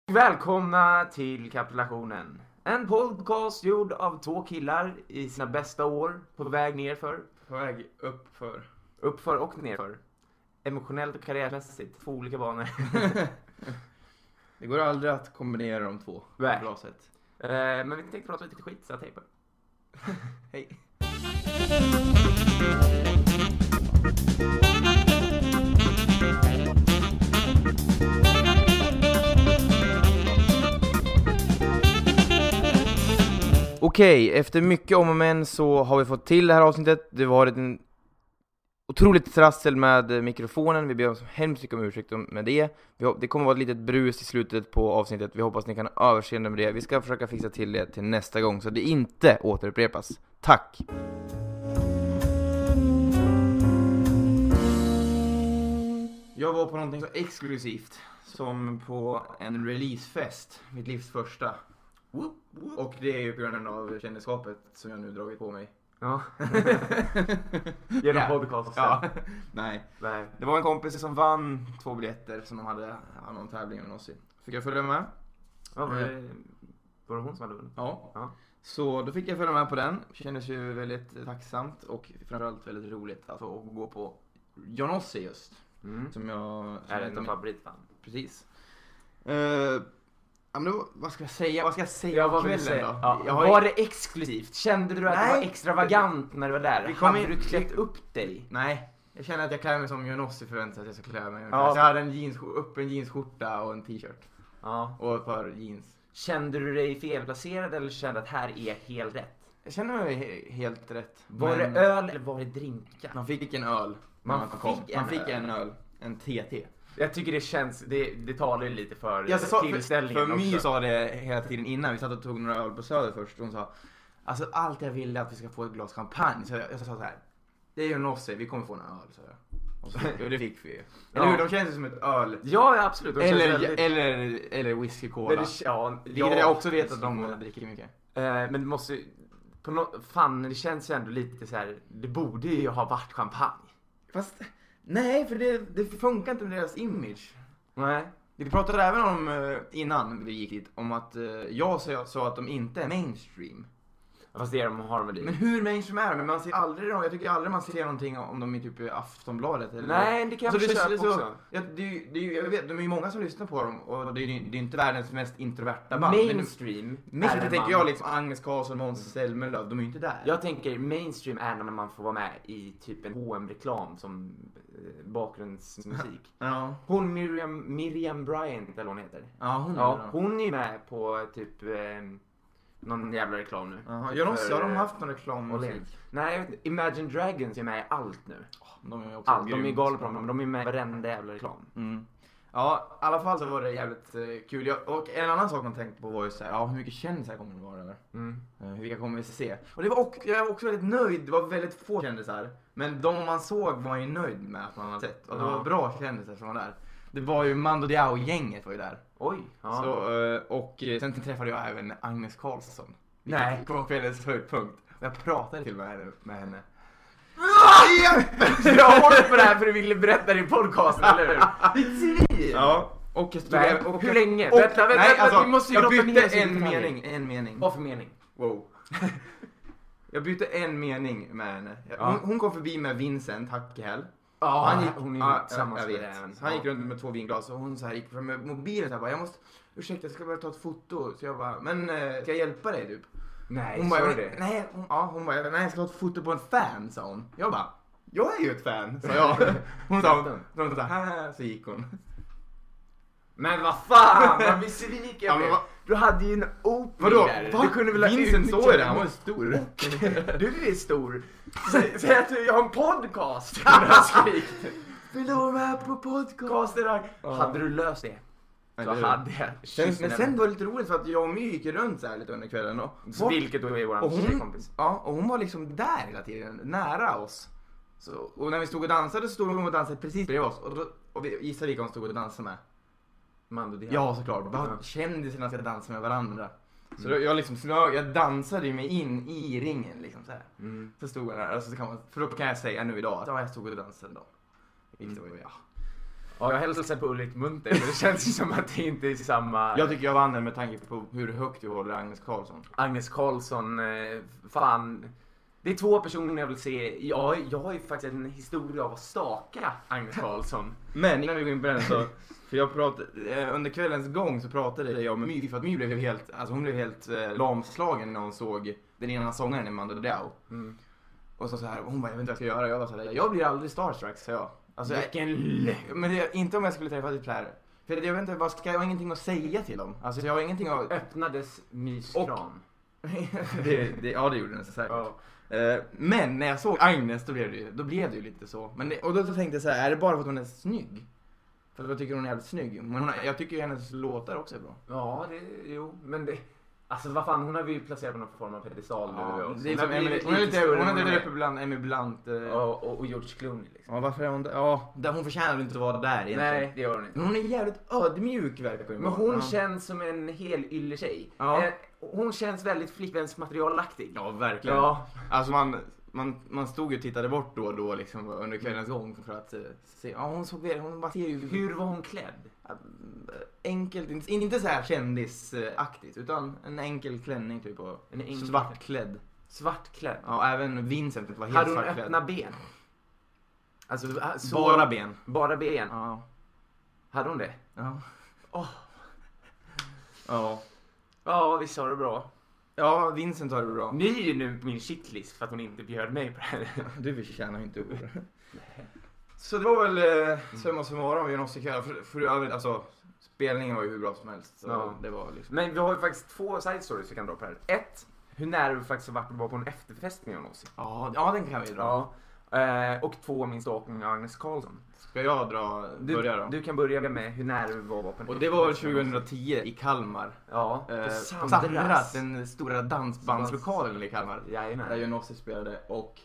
Välkomna till Kapitulationen. En podcast gjord av två killar i sina bästa år. På väg nerför. På väg uppför. Uppför och nerför. Emotionellt och karriärmässigt. Två olika banor. Det går aldrig att kombinera de två på ett bra sätt. Men vi tänkte prata lite skit, så jag tejpar. Hej. Okej, efter mycket om och men så har vi fått till det här avsnittet. Det var en otroligt trassel med mikrofonen. Vi ber så hemskt mycket om ursäkt med det. Det kommer vara ett litet brus i slutet på avsnittet. Vi hoppas ni kan överseende med det. Vi ska försöka fixa till det till nästa gång så det inte återupprepas. Tack! Jag var på någonting så exklusivt som på en releasefest. Mitt livs första. Och det är ju på grund av kändisskapet som jag nu dragit på mig. Ja. Genom podcast. Ja. Nej. Det var en kompis som vann 2 biljetter som de hade någon tävling med oss i. Fick jag följa med? Ja, var det hon som hade vunnit? Ja. Så då fick jag följa med på den. Kändes ju väldigt tacksamt och framförallt väldigt roligt att få gå på Johnossi just. Som jag är en favoritfan. Precis. Ja, men då, vad ska jag säga vad vill du säga? Ja. Var det exklusivt? Kände du att det var extravagant när du var där? Hade du klätt upp dig? Nej, jag känner att jag klär mig som Johnossi förväntar sig att jag ska klä mig. Ja. Så jag hade en jeansskjorta och en t-shirt. Ja. Och ett par jeans. Kände du dig felplacerad eller kände att här är helt rätt? Jag kände mig helt rätt. Var det öl eller var det drinkar? Man fick en öl. Man fick en öl. En TT. Jag tycker det känns, det talar ju lite för tillställningen för My sa det hela tiden innan. Vi satt och tog några öl på Söder först. Hon sa, alltså allt jag vill är att vi ska få ett glas champagne. Så jag sa så här, det är ju Johnossi, vi kommer få en öl. Så och det fick vi ju. Eller hur, de känns ju som ett öl. Ja, absolut. Eller whisky cola. Jag också vet att de dricker mycket. Men det måste fan, det känns ju ändå lite så här. Det borde ju ha varit champagne. Fast nej, för det funkar inte med deras image. Nej. Vi pratade även om innan vi gick dit om att jag sa att de inte är mainstream. Fast det har de väl i. Men hur mainstream är de? Men man ser aldrig dem. Jag tycker aldrig man ser någonting om dem i typ Aftonbladet eller. Nej, det kan jag köpa också. Jag vet, de är ju många som lyssnar på dem och det är inte världens mest introverta band. Mainstream. Men tänker jag liksom Agnes Karlsson, Måns Zelmerlöw, de är ju inte där. Jag tänker mainstream är när man får vara med i typ en H&M-reklam som bakgrundsmusik. Ja. Hon Miriam Bryant eller hon heter. Ja, hon är med på typ någon jävla reklam nu. Johnossi, har de haft någon reklam? Nej, jag vet inte. Imagine Dragons är med i allt nu. De är också de är galna på dem, men de är med i varenda jävla reklam. Ja, i alla fall så var det jävligt kul. Och en annan sak man tänkte på var ju såhär, hur mycket kändisar kommer det vara över? Vilka kommer vi se? Och jag var också väldigt nöjd, det var väldigt få kändisar. Men de man såg var ju nöjd med att man hade sett. Och det var bra kändisar som var där. Det var ju Mando Diao-gänget var ju där. Oj. Ja. Så, och sen träffade jag även Agnes Karlsson. Nej. På kvällens höjdpunkt. Och jag pratade till med henne. Jag har hållit på det här för du ville berätta din podcast, eller hur? Ja. Och hur länge? Vänta, vi måste ju jag bytte en mening. Vad för mening? Wow. Jag bytte en mening med henne. Hon kom förbi med Vincent Hackehäll. Hon är tillsammans med det. Han gick runt med 2 vinglas och hon så här gick fram med mobilen så här bara, ursäkta, jag ska bara ta ett foto. Så jag bara, men ska jag hjälpa dig typ? Nej, hon bara, hon bara, nej, jag ska ta ett foto på en fan, sa hon. Jag bara, jag är ju ett fan, sa jag. Hon sa, så gick hon. Men vad fan, vad besviken jag blev. Du hade ju en opening där. Du kunde väl Vincent står där, han var stor. Du är stor. Säg att jag har en podcast. Vill du vara med på podcasten? Hade du löst det? Så hade jag. Men sen var det lite roligt för att jag och My gick runt så här lite under kvällen. Vilket då är våran tjejkompis. Ja, och hon var liksom där hela tiden, nära oss. Så, och när vi stod och dansade så stod hon och dansade precis bredvid oss. Och vi gissade vilka hon stod och dansade med. Mando Diao. Ja, såklart. Kändisarna ska dansa med varandra. Så då, jag dansade mig in i ringen liksom så här. Så stod jag där, alltså, för då kan jag säga nu idag att jag stod och dansade då. Ja, jag hälsar på Ulrik Munter. Det känns ju som att det inte är samma... Jag tycker jag vann den med tanke på hur högt du håller Agnes Karlsson. Agnes Karlsson, fan... Det är 2 personer jag vill se. Jag har ju faktiskt en historia av att staka Agnes Karlsson. Men innan vi går in på den så... För jag pratade, under kvällens gång så pratade jag med My, för att My blev helt, alltså hon blev helt lamslagen när hon såg den ena sångaren i Mando Diao. Och så här, hon bara, jag vet inte vad jag ska göra. Jag var så här, jag blir aldrig starstruck, så jag. Alltså, men det, inte om jag skulle träffa typ här. För jag vet inte, jag har ingenting att säga till dem. Alltså jag har ingenting att... Öppnades myskran. Ja, det gjorde den så säkert. Ja. Men när jag såg Agnes då blev det ju lite så. Men och då tänkte jag så här, är det bara för att hon är snygg? För jag tycker hon är jävligt snygg. Men jag tycker ju hennes låtar också är bra. Ja, men det... Alltså vad fan, hon har vi ju placerat på någon form av pedestal. Ja, det är som hon är lite uppe bland Emily Blunt och George Clooney liksom. Ja, varför är hon där? Ja, hon förtjänar väl inte att vara där egentligen. Nej, det gör hon inte. Men hon är jävligt ödmjuk verkar men hon känns som en hel ylletjej. Ja. Hon känns väldigt flickvänsmaterialaktig. Ja, verkligen. Ja. Alltså man stod ju och tittade bort då och då liksom under kvällens gång för att se. Ja, hon bara ser ju... Hur var hon klädd? Enkelt, inte så här kändisaktigt, utan en enkel klänning typ och svartklädd. Svartklädd? Ja, även Vincent var helt svartklädd. Hade hon svartklädd. Öppna ben? Alltså, bara ben. Bara ben? Ja. Hade hon det? Ja. Ja. Ja, visst har det bra. Ja, Vincent har det bra. Ni är ju nu på min shitlist för att hon inte bjöd mig på det här. Du förtjänar ju inte ord. Så det var väl summa summarum vi måste köra. För alltså, spelningen var ju hur bra som helst. Så ja. Det var liksom... Men vi har ju faktiskt 2 side stories vi kan dra på här. 1, hur nära du faktiskt har varit att vara på en efterfest med oss. Ja, den kan vi dra. Ja. Och 2, min stalking av Agnes Karlsson. Ska jag börja då? Du kan börja med hur nära du var på en efterfest. Och det var väl 2010 i Kalmar. Ja, på Sandras, den stora dansbandslokalen i Kalmar. Jajamän. Där Jonossi spelade och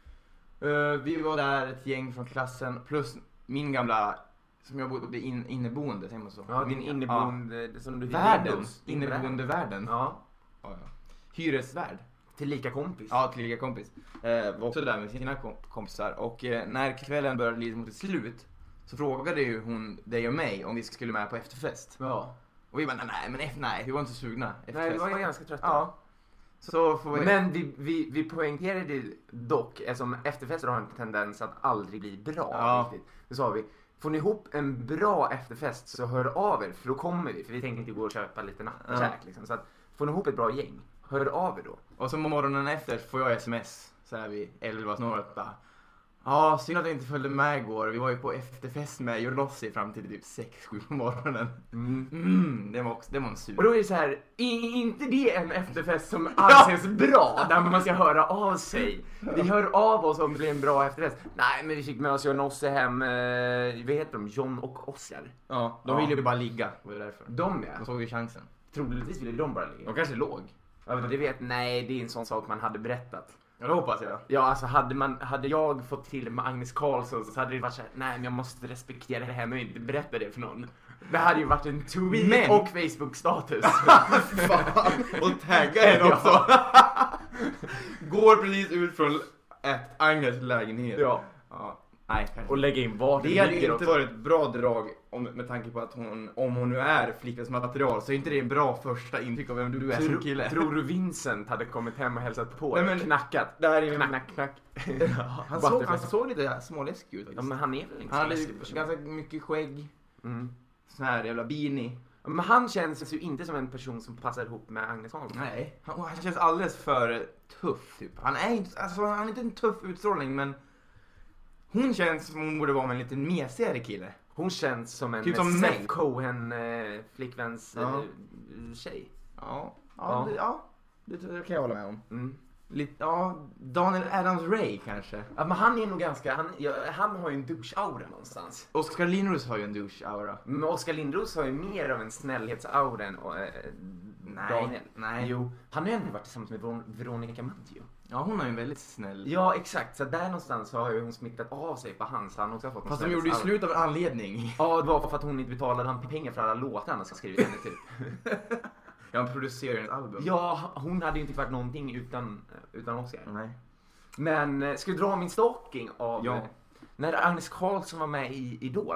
vi var där ett gäng från klassen plus min gamla som jag bodde inneboende, säger man så. Ja, min inneboende som du inneboende världen. Ja. Hyresvärd. Tillika kompis. Ja, tillika kompis. Var också där med sina kompisar och när kvällen började lida mot ett slut så frågade ju hon dig och mig om vi skulle med på efterfest. Ja. Och vi bara nej, vi var inte så sugna. Nej, vi var ganska trötta. Ja. Så får vi... Men vi poängterade dock, eftersom efterfester har en tendens att aldrig bli bra. Ja. Riktigt. Då sa vi, får ni ihop en bra efterfest så hör av er, för då kommer vi. För vi tänker inte gå och köpa lite nattkäk. Liksom. Så att, får ni ihop ett bra gäng, hör av er då. Och så morgonen efter får jag sms så här vid 11 snåret bara. Ja, synd att jag inte följde med igår. Vi var ju på efterfest med Jorlossi fram till typ 6-7 på morgonen. Det var en sur. Och då är det så här, inte det en efterfest som anses bra, där man ska höra av sig. Vi hör av oss om det blir en bra efterfest. Nej, men vi fick med oss Jorlossi hem, vad heter de? John och Oscar. Ja, de ville ju bara ligga, var det därför. De såg ju chansen. Troligtvis ville de bara ligga. De kanske låg. Ja, men det är en sån sak man hade berättat. Ja, det hoppas jag. Ja, alltså hade jag fått till med Agnes Karlsson så hade det varit så här, nej men jag måste respektera det här men inte berätta det för någon. Det hade ju varit en tweet och Facebook-status. Fan, och tagga henne också. Går precis ut från Agnes lägenhet. Ja. Nej, och lägga in var det hade ju inte varit ett bra drag med tanke på att om hon nu är flickans material så är inte det en bra första intryck av vem du är som kille. Tror du Vincent hade kommit hem och hälsat på? Nej, men knackat. Det här är knack. Han såg lite småläskig ut. Ja, men han är väl inte. Han hade ganska mycket skägg. Sån här jävla beanie. Men han känns ju inte som en person som passar ihop med Agnes Karlsson. Nej, han känns alldeles för tuff typ. Han är inte en tuff utstrålning, men hon känns som hon borde vara med en lite mesigare kille. Hon känns som en typ som Seth Cohen flickväns tjej. Ja, det kan jag hålla med om. Lite, Daniel Adams-Ray kanske. Ja, men han är nog ganska, han har ju en douche-aura någonstans. Oskar Lindros har ju en douche-aura. Men Oskar Lindros har ju mer av en snällhetsaura än Daniel. Nej. Jo, han har ju ändå varit tillsammans med Veronica Maggio. Ja, hon är ju väldigt snäll. Ja, exakt. Så där någonstans så har ju hon smittat av sig på hans. Han också har fått. Fast de gjorde ju slut av en anledning. Ja, det var för att hon inte betalade han pengar för alla låtar han ska skriva henne till. Han producerar ett album. Ja, hon hade ju inte varit någonting utan Oscar. Nej. Men ska vi dra min stalking av Ja. när Agnes Karlsson var med i Idol.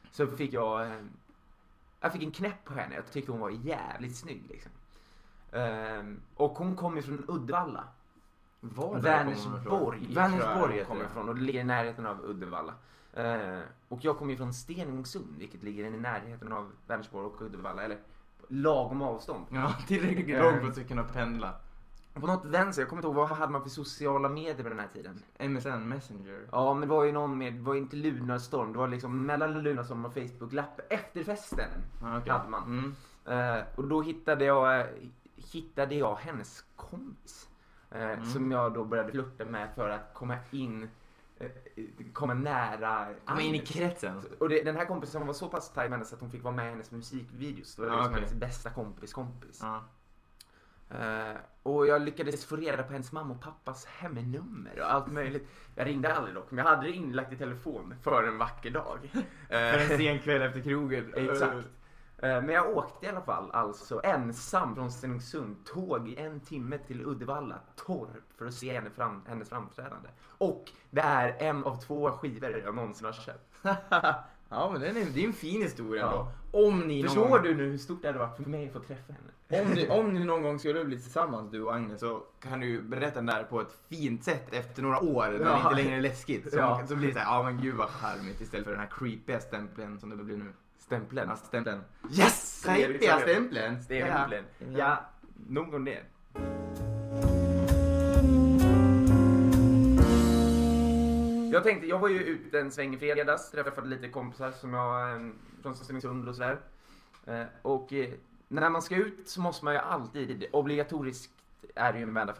så fick jag fick en knäpp på henne. Jag tyckte hon var jävligt snygg liksom. Och hon kom ju från Uddevalla. Vänersborg kommer ifrån, och det ligger i närheten av Uddevalla. Och jag kommer ju från Stenungsund, vilket ligger i närheten av Vänersborg och Uddevalla, eller lagom avstånd. Ja, tillräckligt långt för att kunna pendla. På något vänster, jag kommer inte ihåg, vad hade man för sociala medier på den här tiden? MSN Messenger. Ja, men det var ju någon med, det var inte Lunarstorm, det var liksom mellan Lunarstorm och Facebook-lapp efter festen. Okay. Hade man. Och då hittade jag hennes kompis. Som jag då började flirta med för att komma nära. Komma in i kretsen. Och den här kompisen var så pass tajt med henne så att hon fick vara med i hennes musikvideos. Det var liksom hennes bästa kompis. Och jag lyckades få reda på hennes mamma och pappas hemnummer och allt möjligt. Jag ringde aldrig dock, men jag hade det inlagt i telefon för en vacker dag. För en sen kväll efter krogen. Exakt. Men jag åkte i alla fall alltså ensam från Stenungsund, tåg i 1 timme till Uddevalla Torp för att se hennes framträdande. Och det är en av 2 skivor jag någonsin har köpt. Ja, men det är en fin historia då. Om ni Förstår du nu hur stort det hade varit för mig att få träffa henne? Om ni någon gång skulle bli tillsammans, du och Agnes, så kan du berätta den där på ett fint sätt efter några år när det inte längre är läskigt. Så blir det så här, ja men gud vad charmigt, istället för den här creepiga stämpeln som det blir nu. Stämpeln? Ja, stämpeln. Yes! Creepiga stämpeln. Ja, nog om det. Jag var ju ute en sväng i fredags, träffade lite kompisar som jag från Stenungsund och sådär. Och när man ska ut så måste man ju alltid, obligatoriskt är det ju en vända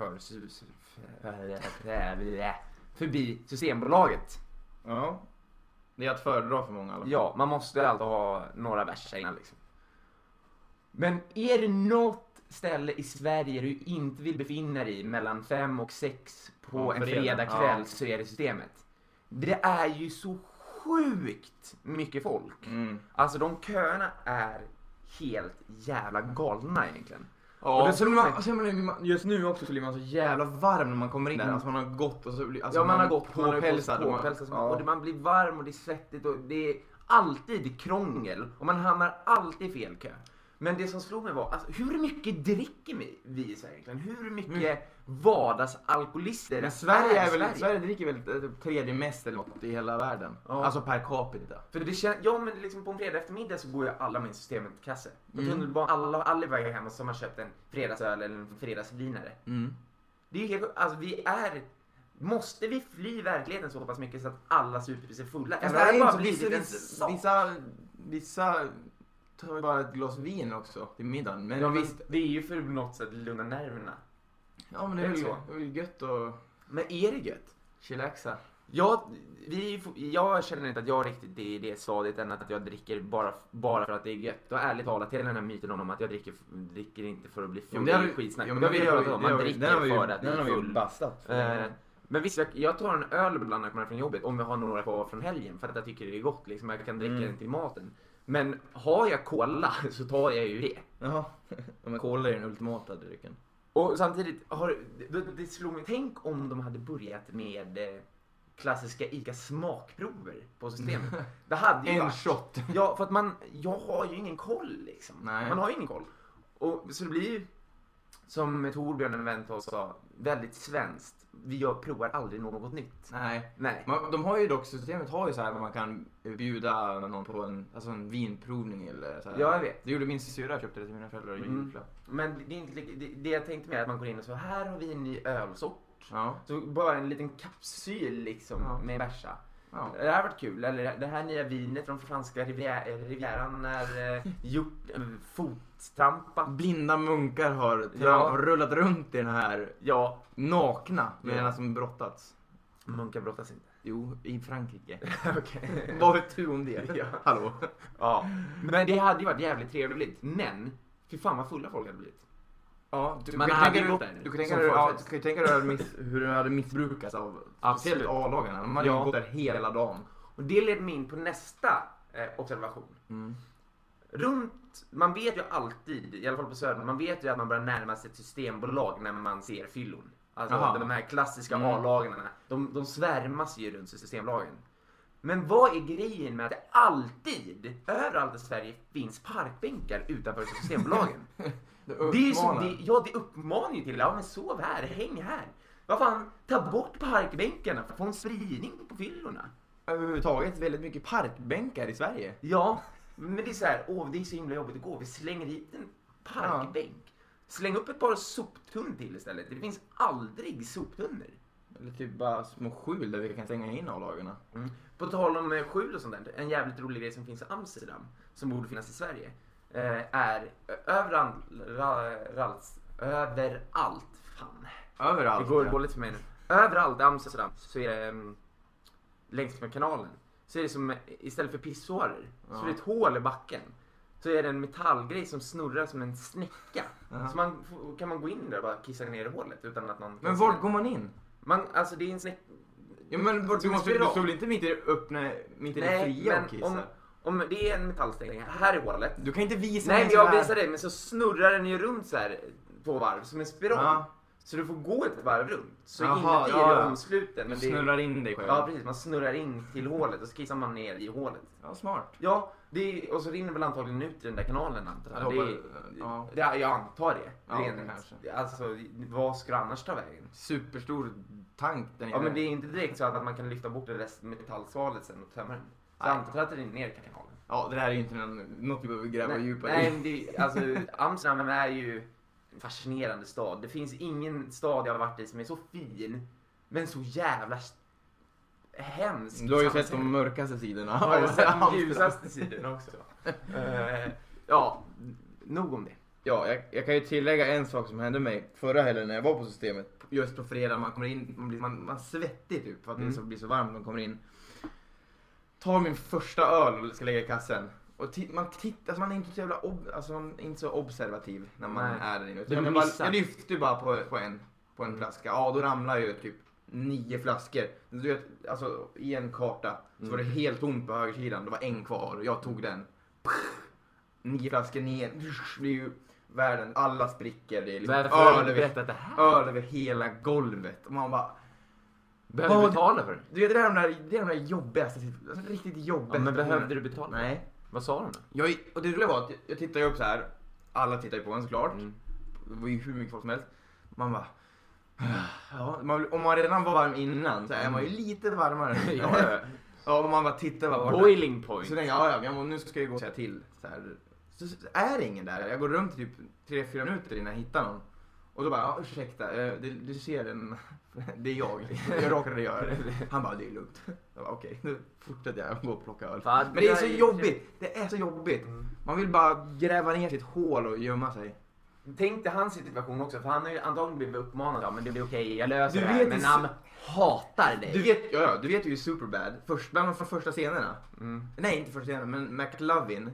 förbi Systembolaget. Ja, det är att föredra för många. Ja, man måste alltid ha några verser innan liksom. Men är det något ställe i Sverige du inte vill befinna dig i mellan 5 och 6 på en fredagkväll så är det Systemet. Det är ju så sjukt mycket folk. Alltså de köerna är helt jävla galna egentligen. Ja, och just nu också så blir man så jävla varm när man kommer in där. Alltså man har gått och så blir man har gått påpälsad. Och man blir varm och det är svettigt och det är alltid krångel och man hamnar alltid i fel kö. Men det som slog mig var, alltså, hur mycket dricker vi i Sverige egentligen? Hur mycket vardagsalkoholister? Men Sverige dricker väl 3:e mest eller något i hela världen. Ja. Alltså per capita. För det men liksom på en fredag eftermiddag så går ju alla med Systemet-kasse. Alla vägar hemma som har köpt en fredagsöl eller en fredagsvinare. Det är ju helt, alltså måste vi fly verkligheten så pass mycket så att alla super sig fulla? Vissa tar bara ett glas vin också till middagen. Men visst, det är ju för något sätt lugna nerverna. Ja, men det är väl gött och... Men är det gött? Chillaxa. Jag känner inte att jag riktigt är i det stadiet än att jag dricker bara för att det är gött. Och ärligt talat, till den här myten om att jag dricker inte för att bli full. Det är skitsnack. Man dricker för att bli full. Men visst, jag tar en öl ibland när jag kommer från jobbet om jag har några kvar från helgen för att jag tycker det är gott liksom. Jag kan dricka den till maten. Men har jag cola så tar jag ju det. Jaha, men cola är den ultimata drycken. Och samtidigt det slog mig, tänk om de hade börjat med klassiska ICA smakprover på Systemet. Det hade ju en shot. Ja, för att jag har ju ingen koll liksom. Nej. Man har ju ingen koll. Och så det blir ju, som Torbjörn, en vän till oss, sa, väldigt svenskt. Vi provar aldrig något nytt. Nej. De har ju dock, Systemet har ju så här att man kan bjuda någon på en vinprovning eller så här. Ja, jag vet. Det gjorde min syrra, köpte det till mina föräldrar i julklapp. Men det är inte det jag tänkte med att man går in och så här har vi en ny ölsort. Ja. Så bara en liten kapsyl liksom med bärsa. Ja. Det här har varit kul. Eller det här nya vinet från franska rivieran är gjort fottrampat. Blinda munkar har rullat runt i den här nakna medan som brottats. Munkar brottas inte. Jo, i Frankrike. Okej. Vad vet du om det? Ja. Hallå? Ja. Men det hade ju varit jävligt trevligt. Men, fy fan vad fulla folk hade blivit. Ja, du kan tänka dig hur det hade missbrukats av speciellt A-lagarna. Man hade ju gått där hela dagen. Och det leder mig in på nästa observation. Man vet ju alltid, i alla fall på Södern, man vet ju att man börjar närma sig ett systembolag när man ser fyllon. Alltså de här klassiska A-lagarna, de svärmas ju runt systembolagen. Men vad är grejen med att det alltid, överallt i Sverige, finns parkbänkar utanför Systembolagen? Det uppmanar ju till, ja men sov här, häng här. Vad fan, ta bort parkbänkarna för att få en spridning på fyllorna. Överhuvudtaget väldigt mycket parkbänkar i Sverige. Ja, men det är så här, det är så himla jobbigt att gå. Vi slänger hit en parkbänk. Släng upp ett par soptunnor till istället. Det finns aldrig soptunnor. Eller typ bara små skjul där vi kan stänga in avlagarna. På tal om skjul och sånt där. En jävligt rolig grej som finns i Amsterdam, som borde finnas i Sverige, är överallt. Fan. Överallt. Det går lite för mig nu. Överallt i Amsterdam så är det längs med kanalen. Så är det som, istället för pissoarer, så är det ett hål i backen. Så är det en metallgrej som snurrar som en snäcka. Så kan man gå in där och bara kissa ner i hålet utan att någon... Men vart går man in? Alltså det är en snäcka... Ja men du står väl inte mitt i det öppna, mitt i det fria och kissa? Om det är en metallställning här i hålet. Du kan inte visa mig. Nej, jag visar det, men så snurrar den ju runt så här 2 varv som en spiral. Ja. Så du får gå ett varv runt. Så inuti är det omsluten. Men du snurrar in dig själv. Ja, precis. Man snurrar in till hålet och så kissar man ner i hålet. Ja, smart. Ja, och så rinner väl antagligen ut i den där kanalen, antar jag. Jag antar det. Ja, alltså, vad ska annars ta vägen? Superstor tank där nere. Ja, men det är inte direkt så att man kan lyfta bort det resten med metallsvalet sen och tömma den. Så jag antar att det rinner ner i kanalen. Ja, det här är ju inte något vi behöver gräva djupare i. Nej, alltså Amsterdam är ju en fascinerande stad. Det finns ingen stad jag har varit i som är så fin, men så jävla hemsk. Du har ju sett de mörkaste sidorna. Ja, jag har sett de ljusaste sidorna också. Ja, nog om det. Ja, jag kan ju tillägga en sak som hände mig förra helgen när jag var på Systemet. Just på fredag, man kommer in, man svettig typ för att det blir så varmt när man kommer in. Tar min första öl och ska lägga i kassen. Och man tittar, alltså man är inte så jävla man är inte så observativ när man är där inne. Jag lyfter bara på en flaska. Ja, då ramlar ju typ 9 flaskor. Du vet, alltså i en karta så var det helt tomt på högersidan. Det var en kvar och jag tog den. 9 flaskor ner. Det blir ju världen, alla sprickor. Det är liksom öl över hela golvet. Och man bara... Behöver du betala för det? Du vet, det är de där jobbigaste, alltså riktigt jobbiga. Ja, men behövde du betala? Nej. Vad sa de då? Och det roliga var att jag tittade upp så här. Alla tittar ju på en såklart. Det var ju hur mycket folk som helst. Man bara... om man redan var varm innan så är man ju lite varmare. Ja, man bara tittar bara. Boiling point. Så tänkte jag, nu ska jag gå och säga till. Så är det ingen där. Jag går runt typ 3-4 minuter innan jag hittar någon. Och då bara, ursäkta, du ser den. Det är jag råkade göra det. Han bara, det är lugnt. Jag bara, okej, nu fortsätter jag gå och plocka öl. Men det är så jobbigt. Det är så jobbigt. Man vill bara gräva ner sitt hål och gömma sig. Tänk dig hans situation också, för han har ju antagligen blivit uppmanad. Ja, men det blir okej, jag löser det här. Men han hatar dig. Du vet ju Superbad. Bland de första scenerna. Nej, inte första scenerna, men McLovin.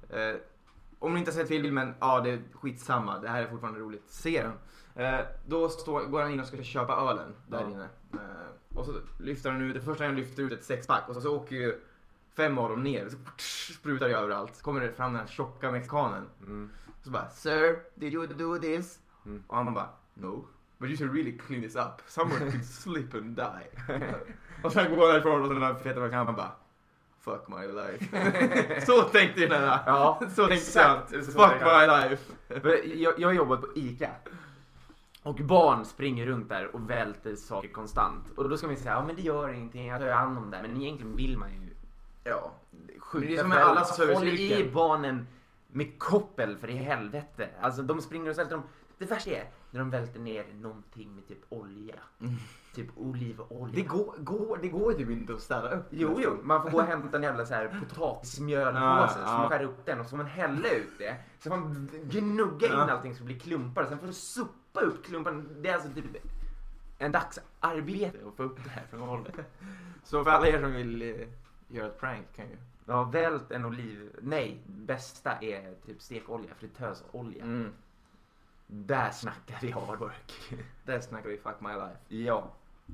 Om ni inte har sett filmen, det är skitsamma. Det här är fortfarande roligt. Se den. Då går han in och ska köpa ölen där inne. Och så lyfter han ut, det första han lyfter ut ett 6-pack. Och så åker ju 5 av dem ner. Så sprutar det överallt. Så kommer det fram den här tjocka mexikanen. Så bara, sir, did you do this? Och han bara, no. But you should really clean this up. Someone could slip and die. Och sen går han därifrån och den där feta mexikanen bara, fuck my life. Så tänkte jag där. Ja, så tänkte jag. Fuck my life. Jag har jobbat på ICA. Och barn springer runt där och välter saker konstant. Och då ska man säga, ja men det gör ingenting, jag tar hand om det. Men egentligen vill man ju... Ja, det är som med alla serviceyrken. Håll i barnen med koppel för i helvete. Alltså de springer och svälter dem. Det värsta är när de välter ner någonting med typ olja. Typ olivolja. Det går typ inte att ställa upp. Jo, man får gå och hämta en jävla så här potatismjölpåse. Så man skär upp den och så man häller ut det. Så man gnuggar in allting så det blir klumpar. Sen får du suppa upp klumparna. Det är alltså typ en dagsarbete att få upp det här från golvet. Så för alla er som vill göra ett prank kan ju... Ja, vält en oliv... Nej, bästa är typ stekolja, fritösolja. Där snackar vi hard work. Där snackar vi fuck my life. Ja.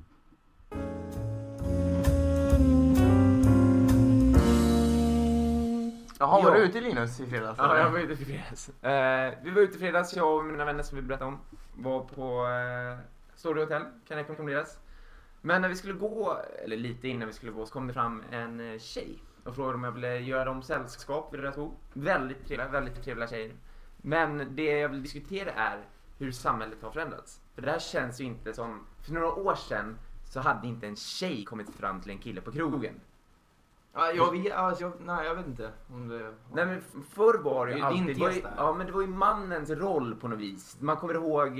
Jaha, var du ute Linus i fredags? Ja, jag var ute i fredags. Vi var ute i fredags, jag och mina vänner som vi berättade om. Var på Story Hotel, kan jag rekommenderas. Men när vi skulle gå, eller lite innan vi skulle gå, så kom det fram en tjej och frågade om jag ville göra dem sällskap vid deras bord. Väldigt trevliga tjejer. Men det jag vill diskutera är hur samhället har förändrats. För det här känns ju inte som... För några år sedan så hade inte en tjej kommit fram till en kille på krogen. Jag vet inte om det... Nej, men förr var det ju Det är alltid... din Det var tes ju, där. ja, men det var ju mannens roll på något vis. Man kommer ihåg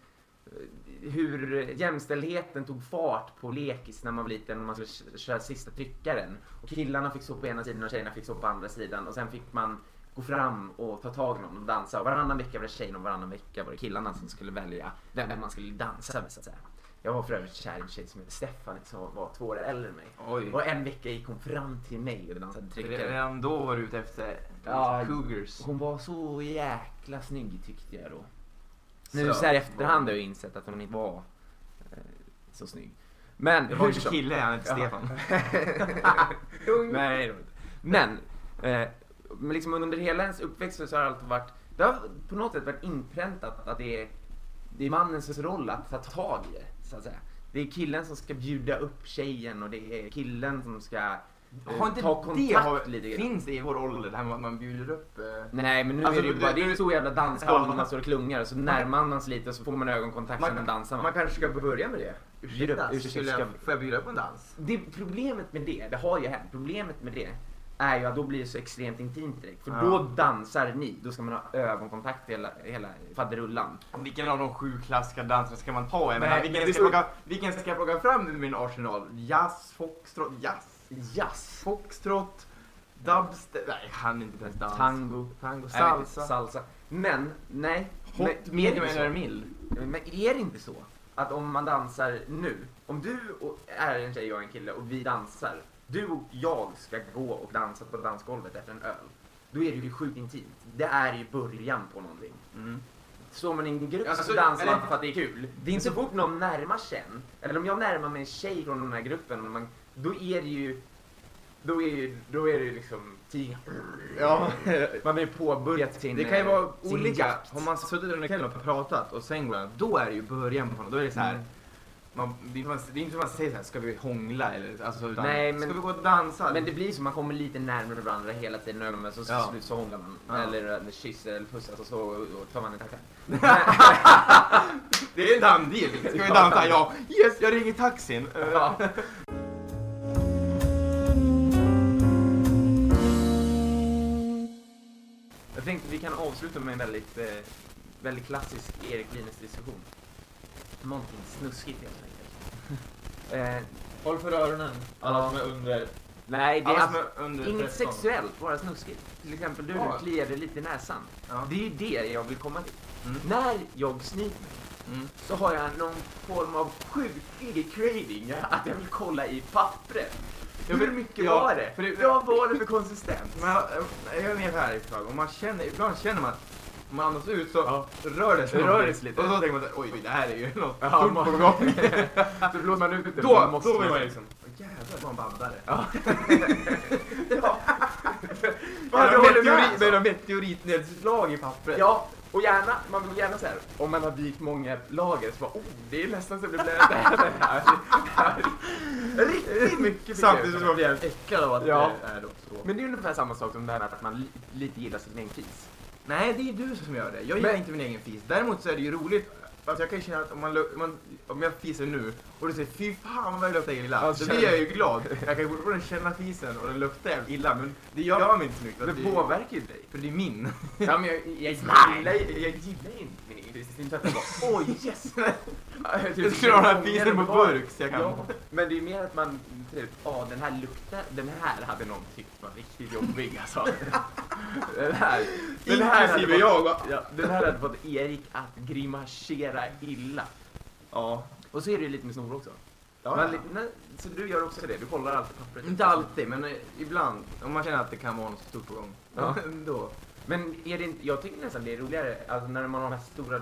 hur jämställdheten tog fart på lekis när man var liten och man skulle köra sista tryckaren. Och killarna fick stå på ena sidan och tjejerna fick stå på andra sidan. Och sen fick man gå fram och ta tag i någon och dansa. Och varannan vecka var det tjejerna och varannan vecka var det killarna som skulle välja vem man skulle dansa med, så att säga. Jag var för övrigt kär i en tjej som heter Stefan som var 2 år äldre än mig. Oj. Och en vecka gick hon fram till mig och dansade tryckare. Redan då var du ute efter cougars. Hon var så jäkla snygg tyckte jag då. Nu så här efterhand har jag insett att hon inte var så snygg. Men Det var inte kille, han hette Stefan. Nej, det var inte. Men liksom under hela ens uppväxt så har det alltid varit, det har på något sätt varit inpräntat att det är mannens roll att ta tag i det, så att säga. Det är killen som ska bjuda upp tjejen och det är killen som ska Har inte ta kontakt lite grann. Finns det i vår ålder det här med att man bjuder upp? Nej, men nu Alltså, är det ju bara, det är ju så jävla dansgolv när man står och klungar och så närmar man sig lite och så får man ögonkontakt och dansar man. Man kanske ska börja med det. Ursäkta, Får jag bjuda upp en dans? Problemet med det har ju hänt. Problemet med det är ju att då blir det så extremt intimt direkt. För Ja. då dansar ni, då ska man ha ögonkontakt hela faderullan. Vilken av de 7 klassiska danserna ska man ta? Jag Nej, menar, men vilken ska jag plocka fram ur min arsenal? Jazz, foxtrot, foxtrot, dubstep. Nej, jag kan inte ens dansa. Tango, salsa. Men, nej. Medium eller mild? Men är det inte så att om man dansar nu, om du är en tjej och en kille och vi dansar, du och jag ska gå och dansa på dansgolvet efter en öl, då är det ju sjukt intimt. Det är ju början på någonting. Så man i en grupp så dansar man för att det är kul. Det är inte så fort någon närmar sig, eller om jag närmar mig en tjej från den här gruppen, då är det ju liksom Ja. man är påbörjat sin. Det kan ju vara sin olika. jakt. Har man suttit under kvällen och pratat och sen går man, då är det ju början på något. Då är det så här. Det är inte som man säger så här, ska vi hångla eller alltså, utan, Nej, men- ska vi gå och dansa? Men det blir så, man kommer lite närmare varandra hela tiden men så Ja. slut så hånglar man. Ja. Eller kysser eller pussas och så och tar man en taxi. Det är en handdeal. Ska vi dansa? Ja. Yes, jag ringer taxin. Ja. Jag tänkte vi kan avsluta med en väldigt klassisk Erik Lines diskussion. Någonting snuskigt helt enkelt. Håll för öronen. Alla som är under... Nej, det Alla som är är under inget 13. sexuellt, bara snuskigt. Till exempel du Ja. kliar dig lite i näsan. Ja. Det är ju det jag vill komma till. Mm. När jag snyter mig så har jag någon form av sjuklig craving att jag vill kolla i pappret. Hur mycket ja, var det? för det- Vad var det för konsistens? Men jag är med här ett tag. Och ibland känner man att om man andas ut så Ja. rör det sig Det rör någonting. det sig lite. Och så tänker man oj, det här är ju något Ja, stort man- på gång. Så blåser man ut det. Då måste vill man liksom, jävlar vad man babblar. Ja. Med de meteoritnedslag i pappret. Ja, och gärna, man vill gärna säga om man har vikt många lager så bara, det är nästan så det blir riktigt mycket. Samtidigt som man blir jävligt äcklad av att Ja. det är då så. Men det är ungefär samma sak som det här med att man lite gillar sin egen fis. Nej, det är ju du som gör det. Jag gillar Men- inte min egen fis. Däremot så är det ju roligt. Alltså jag kan ju känna att om jag fiser nu och du säger fy fan vad jag luktar illa. Ja, Så blir jag ju glad. Jag kan ju fortfarande känna fisen och den luktar jävligt illa. Men det gör mig inte så mycket. Det påverkar ju dig. För det är min. Ja, men jag gillar inte min egen fis. Det är inte att jag bara, oj yes! Jag skulle ha den här fisen på burk så jag kan... Ja, men det är mer att man typ, den här hade någon tyckt var riktigt jobbig alltså. Den här Inklusive hade jag. Ja, den här hade fått Erik att grimasera illa. Ja. Och så är det ju lite med snor också. Ja, Men, ja. så du gör också det, du kollar alltid pappret. Inte alltid, men ibland. Om man känner att det kan vara något stort på gång. Ja. Då. Men är det inte, jag tycker nästan det är roligare alltså när man har de här stora,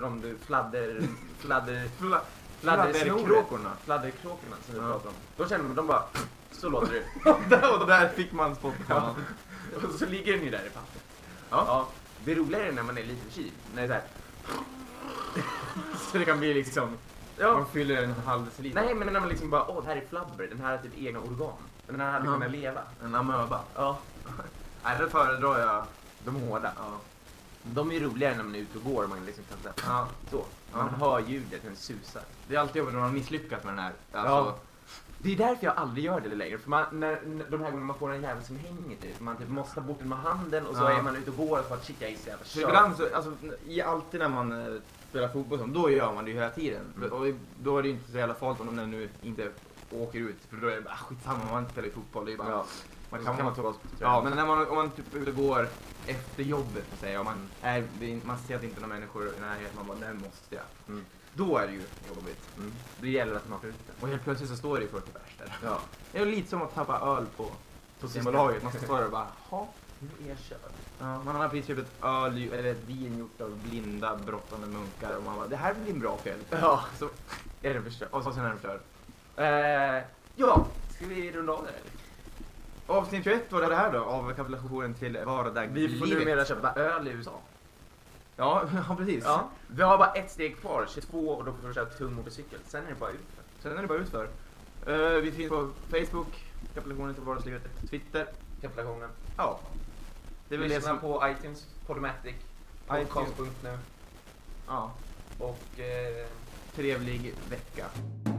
Fladderkråkorna. fladderkråkorna som vi Ja. pratar om. Då känner man, de bara, så låter det. Och där fick man spott på honom. Och så ligger den ju där i pappret. Ja. Det är roligare när man är lite förkyld. När det är så här. Så det kan bli liksom Ja. Man fyller en halv deciliter. Nej, men när man liksom bara, det här är flabber, den här har typ egna organ. Den här hade kunnat leva. En amöba. Ja. Nej, det föredrar jag. De hårda. Ja. De är ju roligare när man är ute och går och man liksom kan släppa. Ja. Så. Man hör ljudet, den susar. Det är alltid jobbigt när man misslyckas med den här. Ja. Det är därför jag aldrig gör det längre. För när de här gångerna man får en jävel som hänger typ. Man typ måste ta bort den med handen och så är man ute och går och bara shit, jag är så jävla För ibland så, alltså, alltid när man spelar fotboll, då gör man det ju hela tiden. Och då är det ju inte så jävla farligt om de nu inte åker ut. För då är det bara skitsamma, man inte spelar i fotboll. Det är bara, man kan ta. Ja, men om man typ ute och går efter jobbet, så säger, och man ser att det inte är några människor i närheten, man bara, nu måste jag. Då är det ju jobbigt. Det gäller att man får ut det. Och helt plötsligt så står det i 40 pers där. Ja. Det är lite som att tappa öl på Systembolaget. Man ska stå där och bara, nu är jag körd. ja, man har precis köpt ett öl eller ett vin gjort av blinda brottande munkar och man bara, det här blir en bra kväll. Ja, Så är det förstört. och så sen är det förstört. Ja, ska vi runda av det eller? Avsnitt 21 var det här då, av kapitulationen till vardaglivet. Vi får numera köpa öl i USA. Ja, precis. Ja. Vi har bara ett steg kvar, 22, och då får vi köra tung motorcykel. Sen är det bara utför. Sen är det bara utför. Vi finns på Facebook, kapitulationen till vardagslivet, Twitter. Kapitulationen. Ja. Det är väl det Lyssna som... på iTunes, Podomatic, podcast.nu. Ja. Och Trevlig vecka.